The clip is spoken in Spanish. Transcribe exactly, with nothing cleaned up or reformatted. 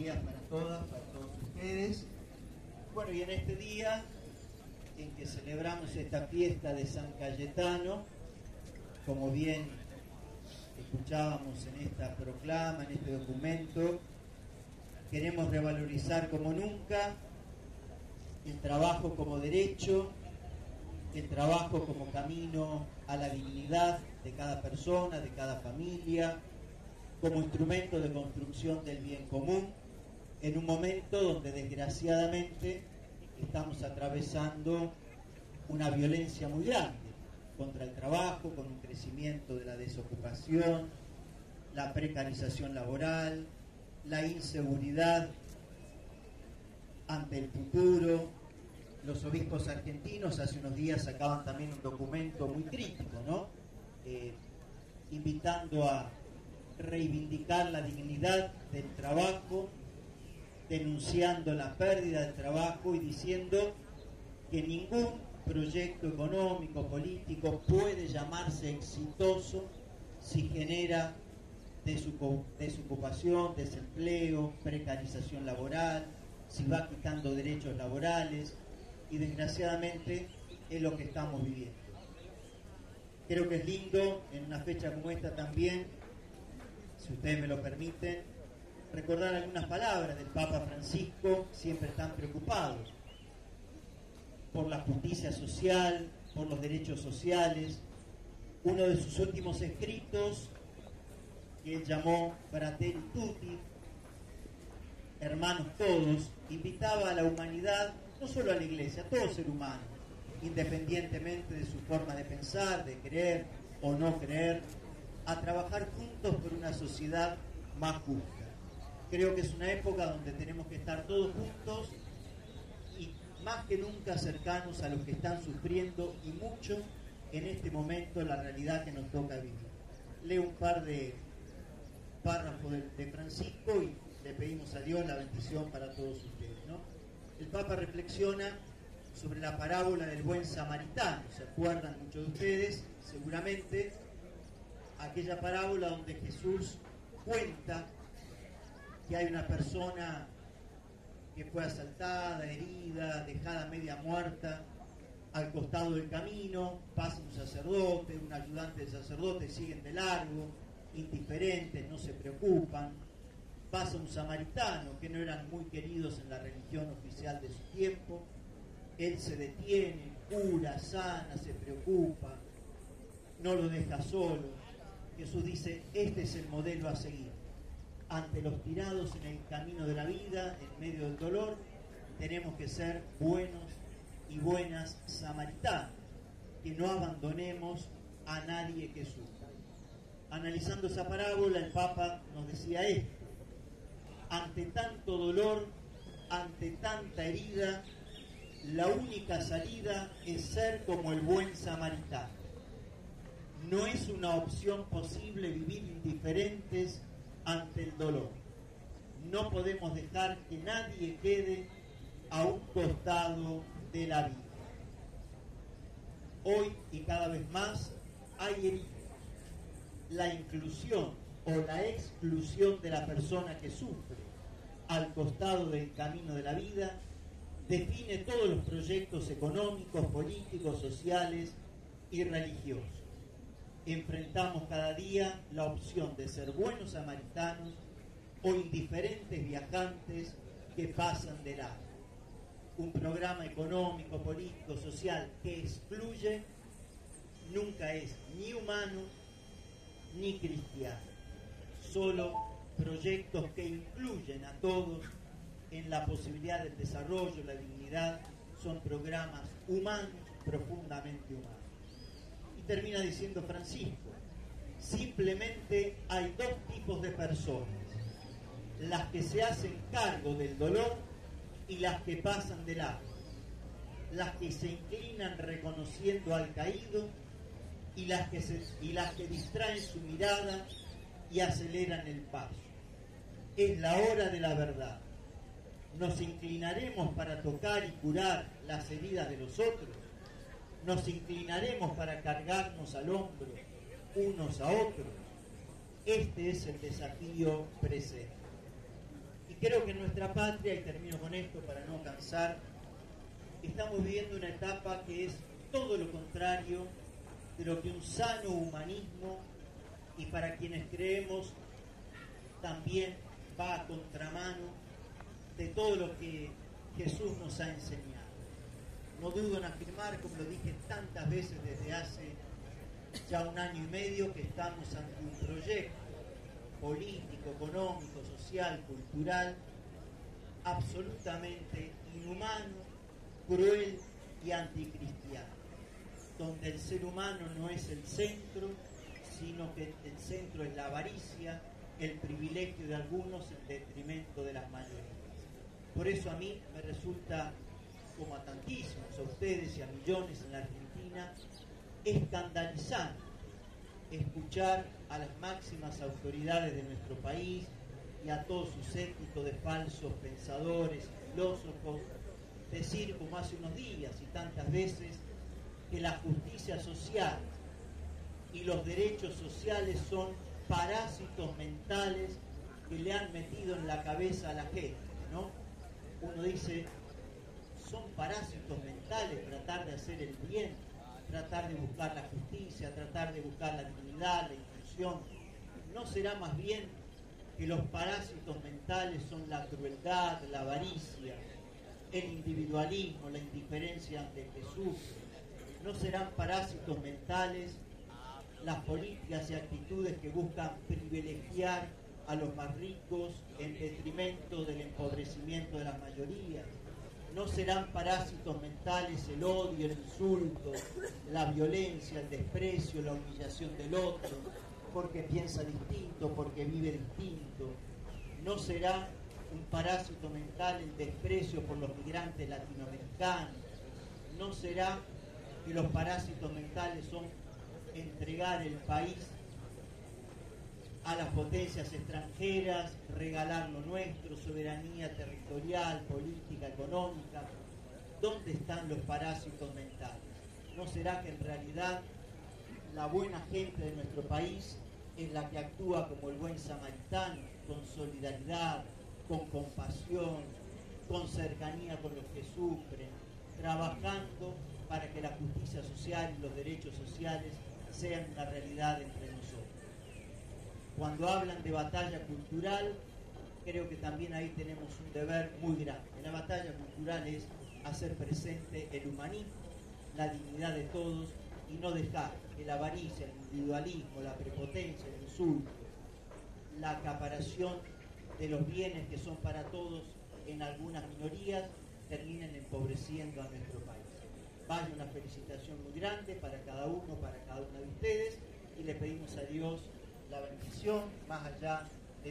días para todas, para todos ustedes. Bueno, y en este día en que celebramos esta fiesta de San Cayetano, como bien escuchábamos en esta proclama, en este documento, queremos revalorizar como nunca el trabajo como derecho, el trabajo como camino a la dignidad de cada persona, de cada familia, como instrumento de construcción del bien común, en un momento donde desgraciadamente estamos atravesando una violencia muy grande contra el trabajo, con un crecimiento de la desocupación, la precarización laboral, la inseguridad ante el futuro. Los obispos argentinos hace unos días sacaban también un documento muy crítico, ¿no? Eh, invitando a reivindicar la dignidad del trabajo, denunciando la pérdida del trabajo y diciendo que ningún proyecto económico, político puede llamarse exitoso si genera desocupación, desempleo, precarización laboral, si va quitando derechos laborales, y desgraciadamente es lo que estamos viviendo. Creo que es lindo en una fecha como esta también, si ustedes me lo permiten, recordar algunas palabras del Papa Francisco, siempre tan preocupados por la justicia social, por los derechos sociales. Uno de sus últimos escritos, que él llamó Fratelli Tutti, hermanos todos, invitaba a la humanidad, no solo a la Iglesia, a todo ser humano, independientemente de su forma de pensar, de creer o no creer, a trabajar juntos por una sociedad más justa. Creo que es una época donde tenemos que estar todos juntos y más que nunca cercanos a los que están sufriendo y mucho en este momento la realidad que nos toca vivir. Leo un par de párrafos de, de Francisco y le pedimos a Dios la bendición para todos ustedes, ¿no? El Papa reflexiona sobre la parábola del buen samaritano. ¿Se acuerdan muchos de ustedes? Seguramente aquella parábola donde Jesús cuenta que hay una persona que fue asaltada, herida, dejada media muerta al costado del camino, pasa un sacerdote, un ayudante del sacerdote, siguen de largo, indiferentes, no se preocupan. Pasa un samaritano, que no eran muy queridos en la religión oficial de su tiempo. Él se detiene, cura, sana, se preocupa, no lo deja solo. Jesús dice, este es el modelo a seguir. Ante los tirados en el camino de la vida, en medio del dolor, tenemos que ser buenos y buenas samaritanos, que no abandonemos a nadie que sufra. Analizando esa parábola, el Papa nos decía esto: ante tanto dolor, ante tanta herida, la única salida es ser como el buen samaritano. No es una opción posible vivir indiferentes ante el dolor. No podemos dejar que nadie quede a un costado de la vida. Hoy y cada vez más hay heridas. La inclusión o la exclusión de la persona que sufre al costado del camino de la vida define todos los proyectos económicos, políticos, sociales y religiosos. Enfrentamos cada día la opción de ser buenos samaritanos o indiferentes viajantes que pasan de largo. Un programa económico, político, social que excluye nunca es ni humano ni cristiano. Solo proyectos que incluyen a todos en la posibilidad del desarrollo, la dignidad, son programas humanos, profundamente humanos. Y termina diciendo Francisco, simplemente hay dos tipos de personas: las que se hacen cargo del dolor y las que pasan de largo, las que se inclinan reconociendo al caído y las que, se, y las que distraen su mirada y aceleran el paso. Es la hora de la verdad. ¿Nos inclinaremos para tocar y curar las heridas de los otros? ¿Nos inclinaremos para cargarnos al hombro unos a otros? Este es el desafío presente. Y creo que en nuestra patria, y termino con esto para no cansar, estamos viviendo una etapa que es todo lo contrario de lo que un sano humanismo, y para quienes creemos también va a contramano de todo lo que Jesús nos ha enseñado. No dudo en afirmar, como lo dije tantas veces desde hace ya un año y medio, que estamos ante un proyecto político, económico, social, cultural, absolutamente inhumano, cruel y anticristiano, donde el ser humano no es el centro, sino que el centro es la avaricia, el privilegio de algunos en detrimento de las mayorías. Por eso a mí me resulta, como a tantísimos, a ustedes y a millones en la Argentina, escandalizante escuchar a las máximas autoridades de nuestro país y a todo su séquito de falsos pensadores y filósofos decir, como hace unos días y tantas veces, que la justicia social y los derechos sociales son parásitos mentales que le han metido en la cabeza a la gente, ¿no? Uno dice, son parásitos mentales tratar de hacer el bien, tratar de buscar la justicia, tratar de buscar la dignidad, la inclusión. ¿No será más bien que los parásitos mentales son la crueldad, la avaricia, el individualismo, la indiferencia ante Jesús? ¿No serán parásitos mentales las políticas y actitudes que buscan privilegiar a los más ricos en detrimento del empobrecimiento de las mayorías? ¿No serán parásitos mentales el odio, el insulto, la violencia, el desprecio, la humillación del otro, porque piensa distinto, porque vive distinto? ¿No será un parásito mental el desprecio por los migrantes latinoamericanos? ¿No será que los parásitos mentales son entregar el país a las potencias extranjeras, regalar lo nuestro, soberanía territorial, política, económica? ¿Dónde están los parásitos mentales? ¿No será que en realidad la buena gente de nuestro país es la que actúa como el buen samaritano, con solidaridad, con compasión, con cercanía con los que sufren, trabajando para que la justicia social y los derechos sociales sean una realidad entre nosotros? Cuando hablan de batalla cultural, creo que también ahí tenemos un deber muy grande. La batalla cultural es hacer presente el humanismo, la dignidad de todos, y no dejar que la avaricia, el individualismo, la prepotencia, el insulto, la acaparación de los bienes que son para todos en algunas minorías terminen empobreciendo a nuestro país. Vaya una felicitación muy grande para cada uno, para cada una de ustedes, y le pedimos a Dios la bendición, más allá